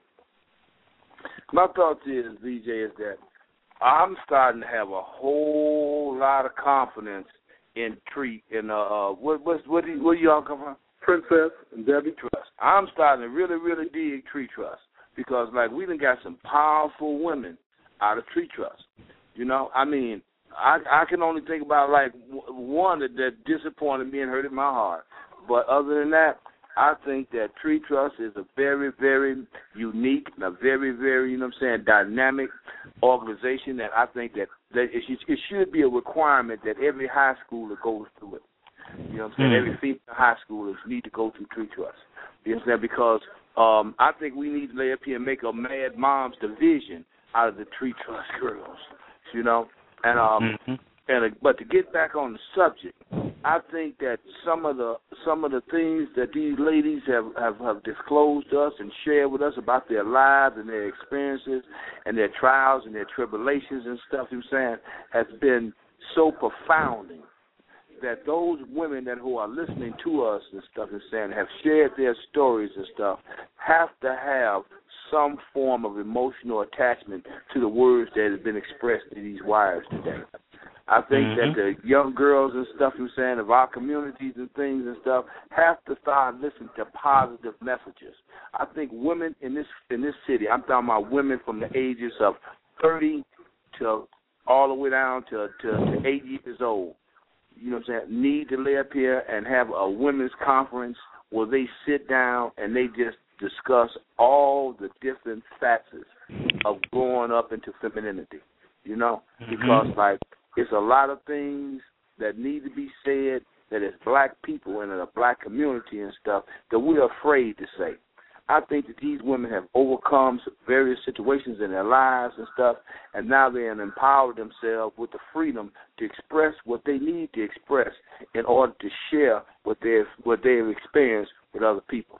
My thoughts is, V J, is that I'm starting to have a whole lot of confidence in Tree. In uh, uh what what what do you, where do y'all come from? Princess and Debbie Trust. I'm starting to really, really dig Tree Trust because, like, we done got some powerful women out of Tree Trust. You know, I mean, I I can only think about like one that, that disappointed me and hurted my heart. But other than that, I think that Tree Trust is a very, very unique and a very, very, you know what I'm saying, dynamic organization that I think that, that it, should, it should be a requirement that every high schooler goes through it. You know what I'm saying? Mm. Every female high schoolers need to go through Tree Trust. You know what I'm saying? Because um, I think we need to lay up here and make a Mad Moms division out of the Tree Trust girls. You know? And um mm-hmm. and uh, but to get back on the subject, I think that some of the some of the things that these ladies have, have, have disclosed to us and shared with us about their lives and their experiences and their trials and their tribulations and stuff, you know what I'm saying, has been so profounding that those women that who are listening to us and stuff and saying have shared their stories and stuff have to have some form of emotional attachment to the words that have been expressed to these wives today. I think mm-hmm. that the young girls and stuff you're saying of our communities and things and stuff have to start listening to positive messages. I think women in this in this city, I'm talking about women from the ages of thirty to all the way down to, to, to eight years old, you know what I'm saying, need to lay up here and have a women's conference where they sit down and they just discuss all the different facets of growing up into femininity, you know, mm-hmm. because, like, it's a lot of things that need to be said that as black people and in a black community and stuff that we're afraid to say. I think that these women have overcome various situations in their lives and stuff, and now they have empowered themselves with the freedom to express what they need to express in order to share what they've what they've experienced with other people.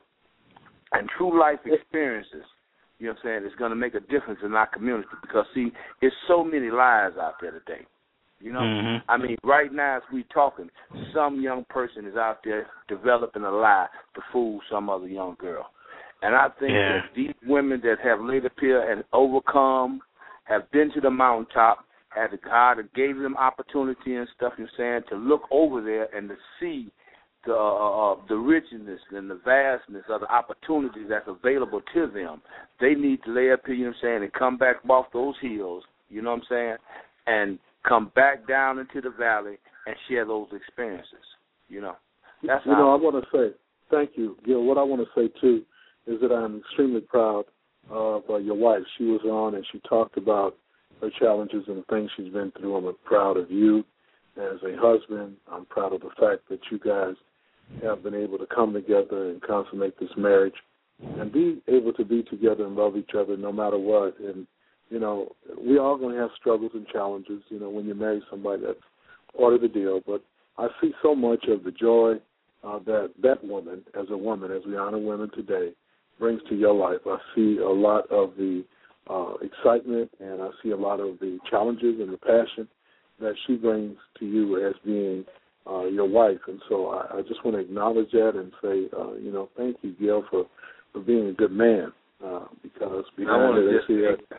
And true life experiences, you know what I'm saying, is going to make a difference in our community because, see, there's so many lies out there today. You know, mm-hmm. I mean, right now as we talking, some young person is out there developing a lie to fool some other young girl. And I think yeah. that these women that have laid up here and overcome, have been to the mountaintop, had God gave them opportunity and stuff, you're saying, to look over there and to see the uh, the richness and the vastness of the opportunities that's available to them. They need to lay up here, you know what I'm saying, and come back off those hills, you know what I'm saying, and come back down into the valley and share those experiences, you know. That's you know, I want to say, thank you, Gil. What I want to say, too, is that I'm extremely proud of uh, your wife. She was on and she talked about her challenges and the things she's been through. I'm proud of you as a husband. I'm proud of the fact that you guys have been able to come together and consummate this marriage and be able to be together and love each other no matter what. And, you know, we all going to have struggles and challenges, you know, when you marry somebody. That's part of the deal. But I see so much of the joy uh, that that woman, as a woman, as we honor women today, brings to your life. I see a lot of the uh, excitement, and I see a lot of the challenges and the passion that she brings to you as being uh, your wife. And so I, I just want to acknowledge that and say, uh, you know, thank you, Gil, for, for being a good man. Uh, because behind it, I see that.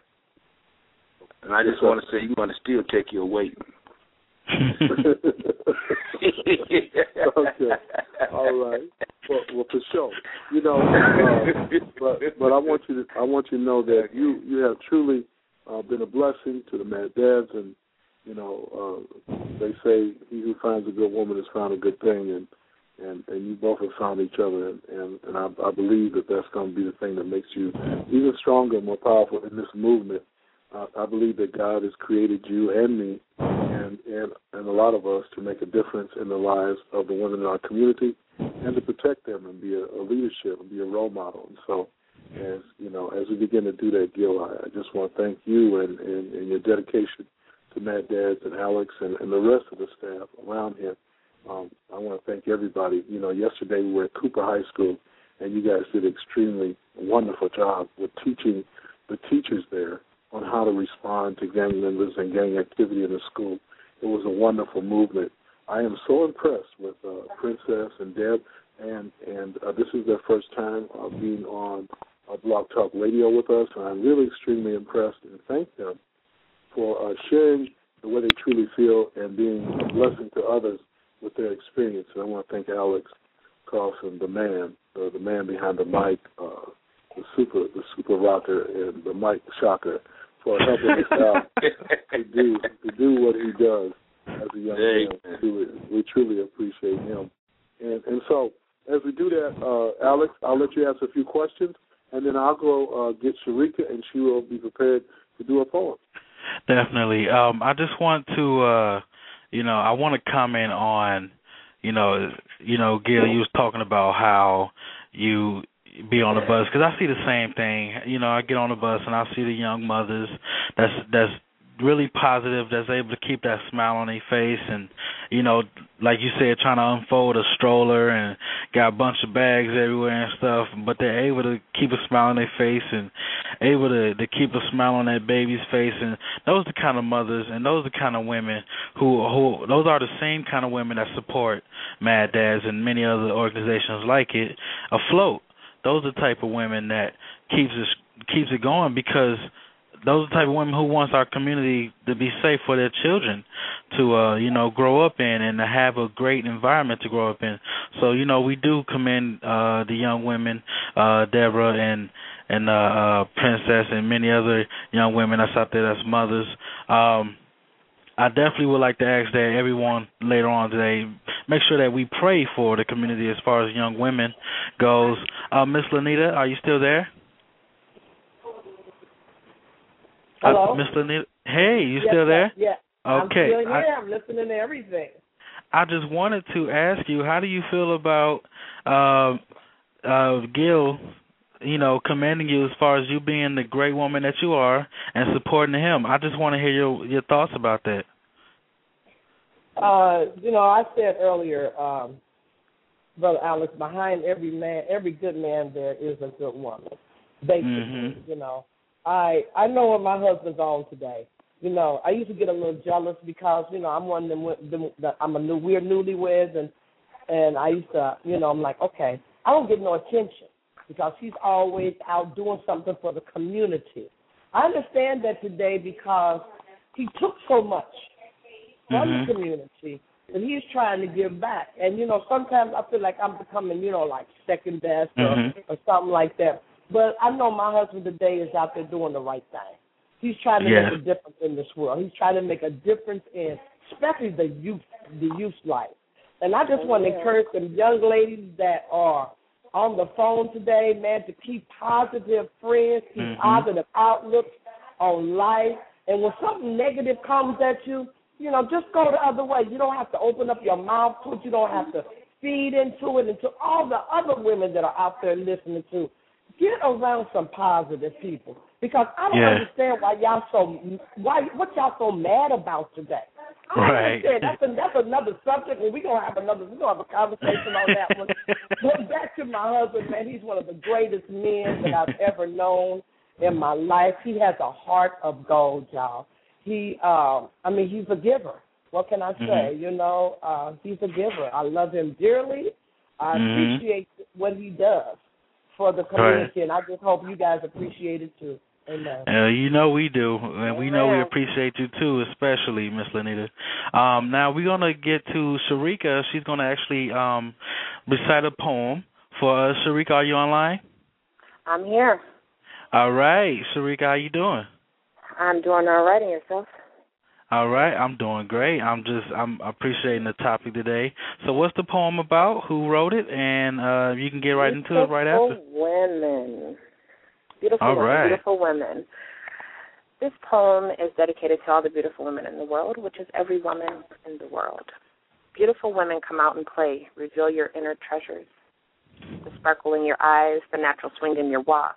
And I just want to say, you want to still take your weight. Okay. All right. Well, well, for sure. You know, uh, but but I want you to I want you to know that you you have truly uh, been a blessing to the Mad Dads, and you know uh, they say he who finds a good woman has found a good thing, and and, and you both have found each other, and and, and I, I believe that that's going to be the thing that makes you even stronger and more powerful in this movement. Uh, I believe that God has created you and me and, and and a lot of us to make a difference in the lives of the women in our community and to protect them and be a, a leadership and be a role model. And so, as you know, as we begin to do that, Gil, I, I just want to thank you and, and, and your dedication to Mad Dads and Alex and, and the rest of the staff around here. Um, I want to thank everybody. You know, yesterday we were at Cooper High School, and you guys did an extremely wonderful job with teaching the teachers there on how to respond to gang members and gang activity in the school. it was a wonderful movement. I am so impressed with uh, Princess and Deb, and and uh, this is their first time uh, being on uh, Blog Talk Radio with us, and I'm really extremely impressed and thank them for uh, sharing the way they truly feel and being a blessing to others with their experience. And I want to thank Alex Carlson, the man, uh, the man behind the mic, uh, the super, the super rocker, and the mic shocker, for helping us out to do to do what he does as a young hey, man. We, we truly appreciate him. And and so as we do that, uh, Alex, I'll let you ask a few questions, and then I'll go uh, get Sharika, and she will be prepared to do a poem. Definitely. Um, I just want to, uh, you know, I want to comment on, you know, you know, Gil, you was talking about how you be on the bus, because I see the same thing. You know, I get on the bus and I see the young mothers that's that's really positive, that's able to keep that smile on their face, and, you know, like you said, trying to unfold a stroller and got a bunch of bags everywhere and stuff, but they're able to keep a smile on their face and able to, to keep a smile on that baby's face. And those are the kind of mothers and those are the kind of women who, who those are the same kind of women that support Mad Dads and many other organizations like it afloat. Those are the type of women that keeps us, keeps it going, because those are the type of women who wants our community to be safe for their children to, uh, you know, grow up in and to have a great environment to grow up in. So, you know, we do commend uh, the young women, uh, Deborah and and uh, uh, Princess and many other young women that's out there that's mothers. Um, I definitely would like to ask that everyone later on today make sure that we pray for the community as far as young women goes. Uh, Miss Lanita, are you still there? Hello? Uh, Miss Lanita, hey, you yes, still there? Yeah. Okay. I'm still here. I, I'm listening to everything. I just wanted to ask you, how do you feel about uh, uh, Gil, you know, commending you as far as you being the great woman that you are and supporting him? I just want to hear your your thoughts about that. Uh, you know, I said earlier, um, Brother Alex, behind every man, every good man, there is a good woman. Basically, mm-hmm. you know. I I know what my husband's on today. You know, I used to get a little jealous because, you know, I'm one of them, them that I'm a new, we're newlyweds, and and I used to, you know, I'm like, okay, I don't get no attention because he's always out doing something for the community. I understand that today because he took so much from mm-hmm. the community that he's trying to give back. And, you know, sometimes I feel like I'm becoming, you know, like second best or, mm-hmm. or something like that. But I know my husband today is out there doing the right thing. He's trying to yeah. make a difference in this world. He's trying to make a difference in, especially the youth, the youth life. And I just want to encourage some young ladies that are on the phone today, man, to keep positive friends, keep mm-hmm. positive outlooks on life. And when something negative comes at you, you know, just go the other way. You don't have to open up your mouth to it. You don't have to feed into it. And to all the other women that are out there listening to, get around some positive people, because I don't yeah. understand why y'all so why what y'all so mad about today. I don't right. understand. That's a, that's another subject, and we're gonna have another we're gonna have a conversation on that one. But back to my husband, man, he's one of the greatest men that I've ever known in my life. He has a heart of gold, y'all. He, um, I mean, he's a giver. What can I say? Mm-hmm. You know, uh, he's a giver. I love him dearly. I mm-hmm. appreciate what he does for the community, right. and I just hope you guys appreciate it too. Amen. Uh, you know we do, and we know we appreciate you too, especially Miss Lanita. Um, now we're gonna get to Sharika. She's gonna actually um, recite a poem for us. Sharika, are you online? I'm here. All right, Sharika, how you doing? I'm doing all right, and yourself? All right, I'm doing great. I'm just I'm appreciating the topic today. So, what's the poem about? Who wrote it? And uh, you can get right beautiful into it right after. Women, beautiful all women, right. beautiful women. This poem is dedicated to all the beautiful women in the world, which is every woman in the world. Beautiful women, come out and play. Reveal your inner treasures, the sparkle in your eyes, the natural swing in your walk.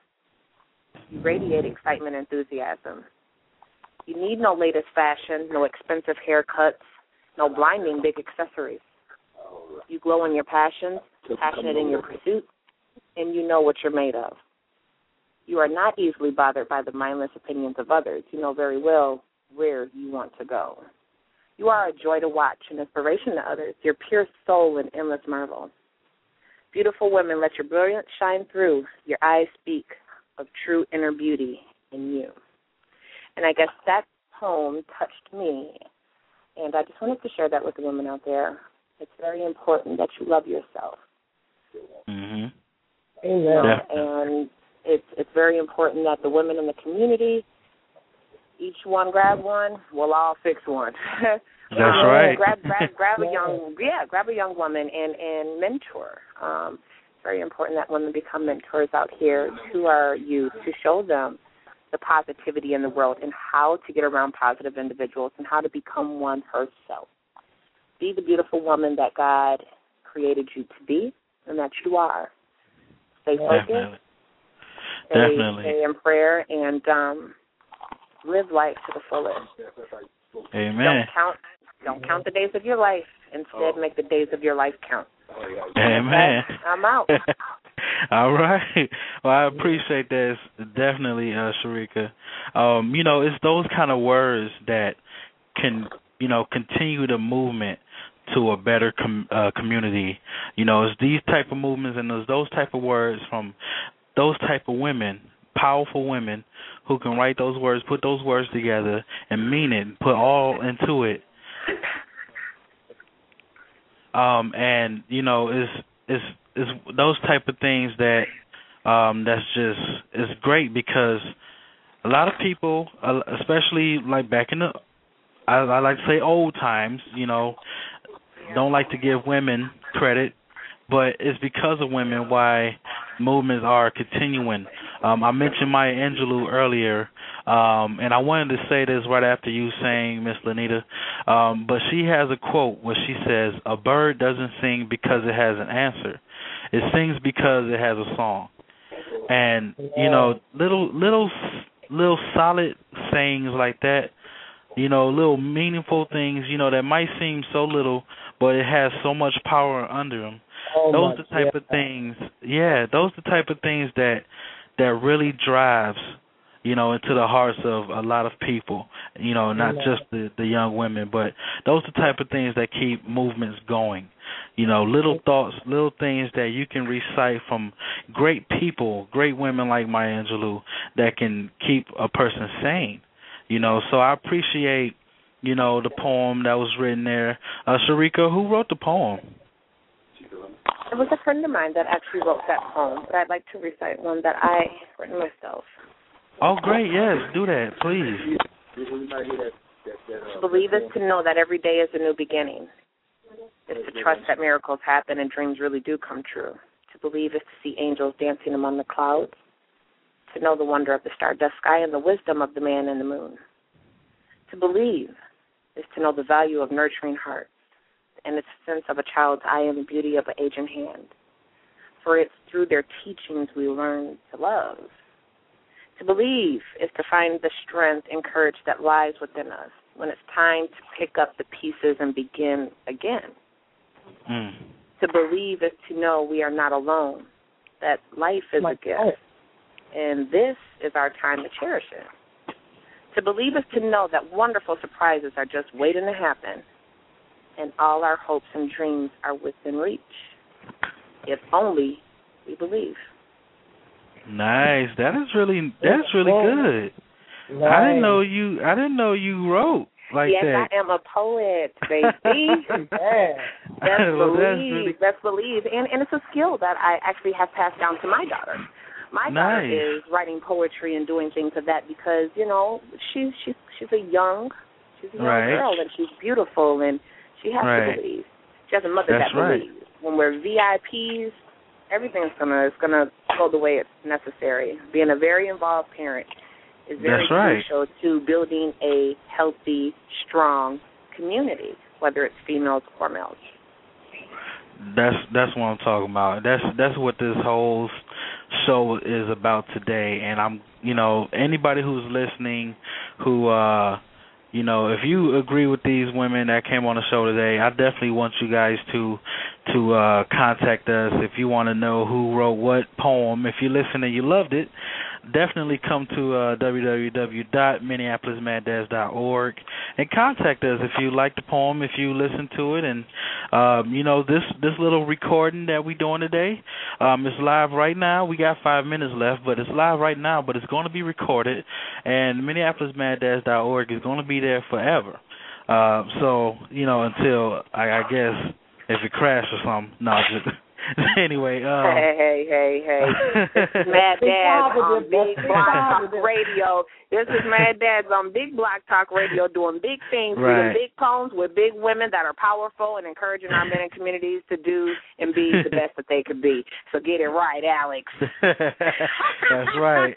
You radiate excitement and enthusiasm. You need no latest fashion, no expensive haircuts, no blinding big accessories. You glow in your passions, passionate in your pursuit, and you know what you're made of. You are not easily bothered by the mindless opinions of others. You know very well where you want to go. You are a joy to watch, an inspiration to others, your pure soul and endless marvel. Beautiful women, let your brilliance shine through. Your eyes speak of true inner beauty in you. And I guess that poem touched me, and I just wanted to share that with the women out there. It's very important that you love yourself. Mm-hmm. You know, and it's it's very important that the women in the community, each one grab one, we'll all fix one. That's um, right. Grab, grab, grab a young, yeah, grab a young woman and and mentor. Um, it's very important that women become mentors out here to our youth, to show them the positivity in the world and how to get around positive individuals and how to become one herself. Be the beautiful woman that God created you to be and that you are. Stay focused. Definitely. Stay, Definitely. stay in prayer and um, live life to the fullest. Amen. Don't count, don't count the days of your life. Instead, make the days of your life count. Amen. Okay? I'm out. All right. Well, I appreciate that definitely, uh, Sharika. Um, you know, it's those kind of words that can, you know, continue the movement to a better com- uh, community. You know, it's these type of movements and it's those type of words from those type of women, powerful women, who can write those words, put those words together and mean it, put all into it. Um, and you know, it's it's it's those type of things that um, that's just is great because a lot of people, uh, especially like back in the, I, I like to say old times, you know, don't like to give women credit, but it's because of women why movements are continuing. Um, I mentioned Maya Angelou earlier, um, and I wanted to say this right after you saying, Miss Lanita, um, but she has a quote where she says, "A bird doesn't sing because it has an answer. It sings because it has a song." And, you know, little, little, little solid sayings like that, you know, little meaningful things, you know, that might seem so little, but it has so much power under them. Oh those my the type God. of things, yeah, those the type of things that that really drives, you know, into the hearts of a lot of people, you know, not Amen. just the, the young women, but those are the type of things that keep movements going. You know, little thoughts, little things that you can recite from great people, great women like Maya Angelou that can keep a person sane. You know, so I appreciate, you know, the poem that was written there. Uh, Sharika, who wrote the poem? It was a friend of mine that actually wrote that poem, but I'd like to recite one that I written myself. Oh, great, yes, do that, please. To believe is to know that every day is a new beginning. It's to trust that miracles happen and dreams really do come true. To believe is to see angels dancing among the clouds. To know the wonder of the stardust sky and the wisdom of the man in the moon. To believe is to know the value of nurturing hearts and its sense of a child's eye and the beauty of an aging hand. For it's through their teachings we learn to love. To believe is to find the strength and courage that lies within us when it's time to pick up the pieces and begin again. Mm. To believe is to know we are not alone, that life is My a gift, God. and this is our time to cherish it. To believe is to know that wonderful surprises are just waiting to happen, and all our hopes and dreams are within reach, if only we believe. Nice. That is really that's really good. Nice. I didn't know you. I didn't know you wrote like yes, that. I am a poet, baby. Yeah. That's Well, that's believe. really- That's believe, and and it's a skill that I actually have passed down to my daughter. My daughter Nice. is writing poetry and doing things of that because you know she's she's she's a young she's a young Right. girl and she's beautiful and she has Right. to believe. She has a mother That's that right. believes. When we're V I Ps, everything's gonna is gonna go the way it's necessary. Being a very involved parent is very That's right. crucial to building a healthy, strong community, whether it's females or males. That's that's what I'm talking about. That's that's what this whole show is about today. And I'm, you know, anybody who's listening, who, uh, you know, if you agree with these women that came on the show today, I definitely want you guys to to uh, contact us if you want to know who wrote what poem. If you listen and you loved it, definitely come to uh, w w w dot minneapolis mad dads dot org and contact us if you like the poem, if you listen to it. And, um, you know, this, this little recording that we're doing today, um, is live right now. We got five minutes left, but it's live right now, but it's going to be recorded. And minneapolis mad dads dot org is going to be there forever. Uh, so, you know, until, I, I guess, if it crashed or something. No, just... Anyway, um, hey, hey, hey, hey! This is Mad Dads on Big Block Talk Radio. This is Mad Dads on Big Block Talk Radio, doing big things, right. doing big poems with big women that are powerful and encouraging our men and communities to do and be the best that they could be. So get it right, Alex. That's right.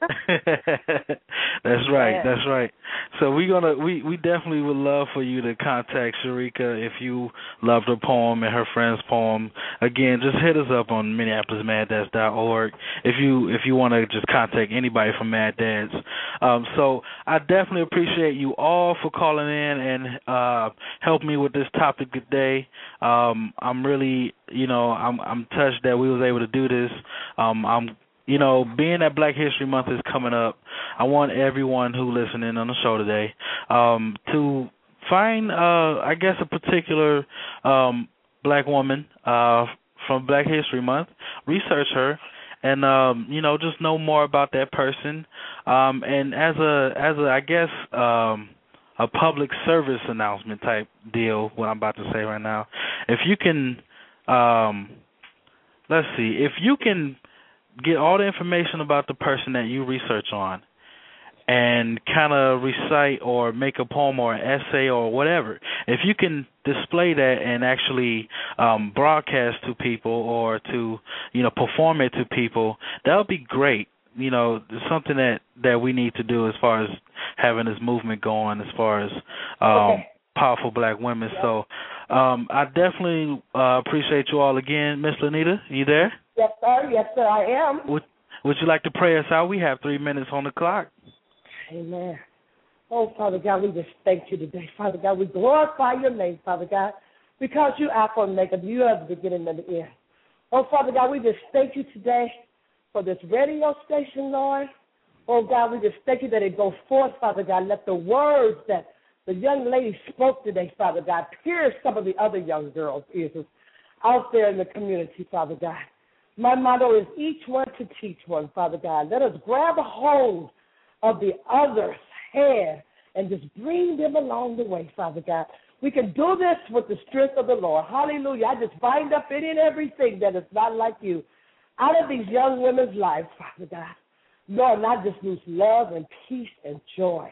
That's right. That's right. So we gonna we we definitely would love for you to contact Sharika if you loved her poem and her friend's poem. Again, just hit us up on minneapolis mad dads dot org if you if you want to just contact anybody from Mad Dads. Um, so I definitely appreciate you all for calling in and uh, helping me with this topic today. Um, I'm really, you know, I'm I'm touched that we was able to do this. Um, I'm You know, being that Black History Month is coming up, I want everyone who listening on the show today um, to find, uh, I guess, a particular um, black woman uh, from Black History Month, research her, and um, you know, just know more about that person. Um, and as a, as a, I guess, um, a public service announcement type deal, what I'm about to say right now, if you can, um, let's see, if you can get all the information about the person that you research on and kind of recite or make a poem or an essay or whatever, if you can display that and actually um, broadcast to people or to, you know, perform it to people, that would be great. You know, it's something that, that we need to do as far as having this movement going, as far as um, okay. powerful black women. Yep. So um, I definitely uh, appreciate you all again. Miss Lanita, you there? Yes, sir. Yes, sir, I am. Would, would you like to pray us out? We have three minutes on the clock. Amen. Oh, Father God, we just thank you today. Father God, we glorify your name, Father God, because you Alpha and Omega. You are the beginning and the end. Oh, Father God, we just thank you today for this radio station, Lord. Oh, God, we just thank you that it goes forth, Father God. Let the words that the young lady spoke today, Father God, pierce some of the other young girls' ears out there in the community, Father God. My motto is each one to teach one, Father God. Let us grab a hold of the other's hand and just bring them along the way, Father God. We can do this with the strength of the Lord. Hallelujah. I just bind up any and everything that is not like you out of these young women's lives, Father God. Lord, not just lose love and peace and joy.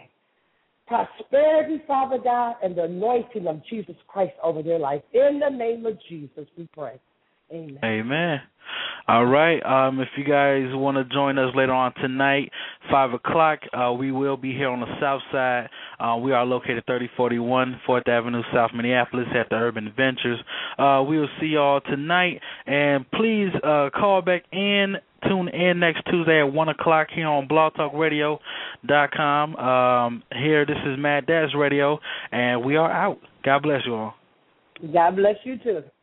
Prosperity, Father God, and the anointing of Jesus Christ over their life. In the name of Jesus, we pray. Amen. Amen. All right. Um, if you guys want to join us later on tonight, five o'clock, uh, we will be here on the south side. Uh, we are located thirty forty-one fourth Avenue, South Minneapolis at the Urban Adventures. Uh, we will see y'all tonight. And please uh, call back in. Tune in next Tuesday at one o'clock here on blog talk radio dot com. Um, here, this is Mad Dads Radio, and we are out. God bless you all. God bless you, too.